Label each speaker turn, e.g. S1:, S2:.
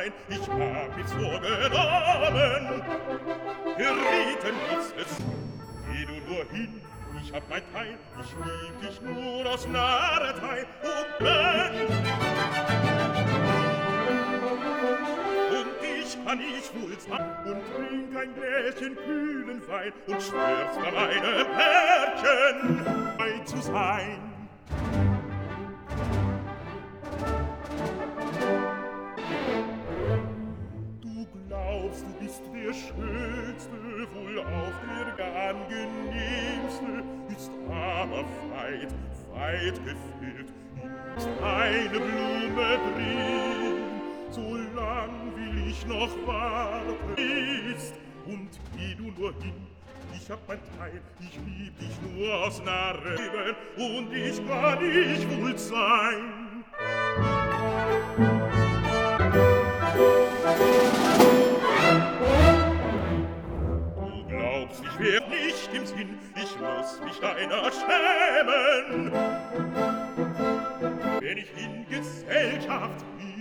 S1: sein, ich hab mich vorgenommen. Gerieten ist es, geh du nur hin, ich hab mein Teil, ich lieb dich nur aus Narretei und ich kann nicht wohl sein und trink ein Gläschen kühlen Wein und schwör's bei meinem Herrchen, bei zu sein. Du glaubst, du bist der Schönste, wohl auf der angenehmste, ist aber weit, weit gefehlt, ist eine Blume drin. So lang will ich noch warten, ist, und geh du nur hin, ich hab mein Teil, ich lieb dich nur aus Narren, und ich kann nicht wohl sein. Du glaubst, ich wär nicht im Sinn, ich muss mich deiner schämen, wenn ich in Gesellschaft bin.